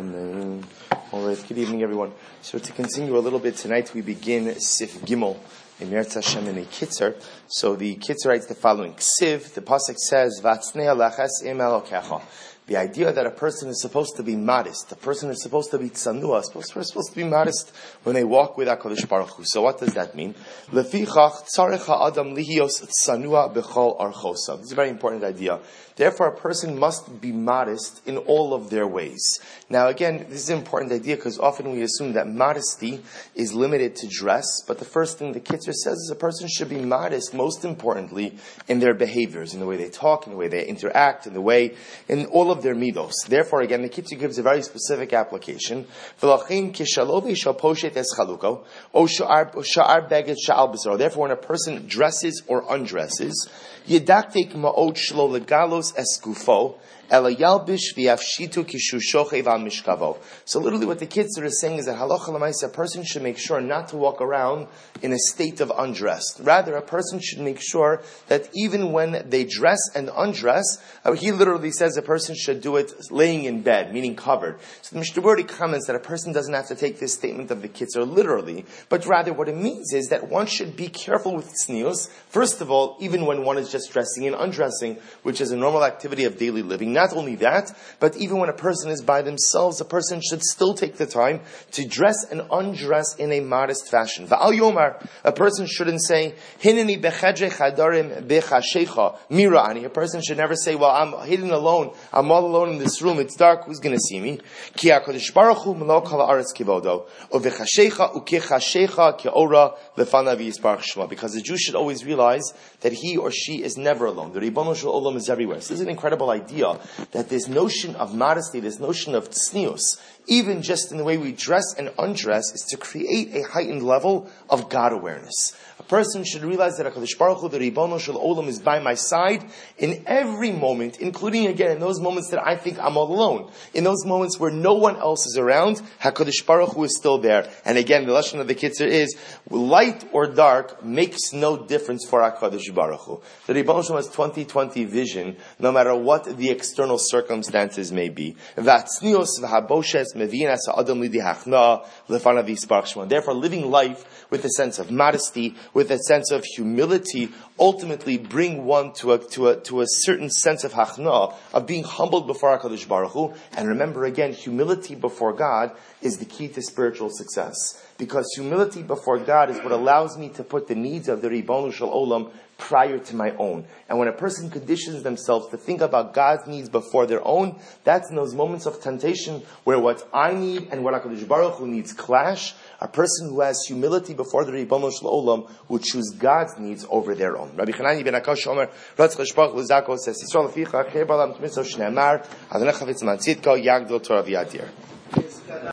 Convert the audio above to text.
Amen. All right, good evening, everyone. So to continue a little bit tonight, we begin Sif Gimel in Meretz Hashem in a Kitzur. So the Kitzur writes the following: Ksiv, the pasuk says, "V'atznei lachas im elokecha." The idea that a person is supposed to be modest, a person is supposed to be tzanua, supposed to be modest when they walk with HaKadosh Baruch Hu. So what does that mean? Lefichach tzarech ha'adam lihios tzanua b'chol archosav. This is a very important idea. Therefore, a person must be modest in all of their ways. Now, again, this is an important idea because often we assume that modesty is limited to dress, but the first thing the Kitzur says is a person should be modest, most importantly, in their behaviors, in the way they talk, in the way they interact, in all of their midos. Therefore, again, the Kitzur gives a very specific application. Therefore, when a person dresses or undresses, Yedaktik ma'od shlo legalos eskufo, ela yalbish v'yafshitu kishushochev al mishkavo. So literally what the Kitzur is saying is that halacha l'maisa, a person should make sure not to walk around in a state of undress. Rather, a person should make sure that even when they dress and undress, he literally says a person should do it laying in bed, meaning covered. So the Mishnah Berurah comments that a person doesn't have to take this statement of the Kitzur literally, but rather what it means is that one should be careful with tznius. First of all, even when one is just dressing and undressing, which is a normal activity of daily living. Not only that, but even when a person is by themselves, a person should still take the time to dress and undress in a modest fashion. Va'al yomar, a person shouldn't say, Hineni bechedre chadarim bechashecha mira'ani. A person should never say, well, I'm hidden alone, I'm all alone in this room, it's dark, who's going to see me? Ki HaKadosh Baruch Hu melok ha'aretz kivodo, uvechashecha ukechashecha ke'ora lefanav yisparach shema. Because the Jew should always realize that he or she is never alone. The Ribono Shel Olam is everywhere. So this is an incredible idea that this notion of modesty, this notion of tznius, even just in the way we dress and undress, is to create a heightened level of God awareness. A person should realize that HaKadosh Baruch Hu, the Ribono Shel Olam, is by my side in every moment, including, again, in those moments that I think I'm all alone. In those moments where no one else is around, HaKadosh Baruch Hu is still there. And again, the lesson of the Kitzur is, light or dark makes no difference for HaKadosh Baruch Hu. The Ribono Shel Olam has 20/20 vision, no matter what the external circumstances may be. Therefore, living life with a sense of modesty, with a sense of humility, ultimately bring one to a certain sense of hachna, of being humbled before HaKadosh Baruch Hu. And remember again, humility before God is the key to spiritual success. Because humility before God is what allows me to put the needs of the Ribono Shel Olam prior to my own. And when a person conditions themselves to think about God's needs before their own, that's in those moments of temptation where what I need and what HaKadosh Baruch Hu needs clash. A person who has humility before the Ribono Shel Olam will choose God's needs over their own. Rabbi Chanani ben Akash Omer, Ratz Cheshbach Lizako says, Yisrael Leficha, Chei Balam Tmiso Shneamar, Adonai Chavetz Mantzitko, Yagdol Torah V'Yadir.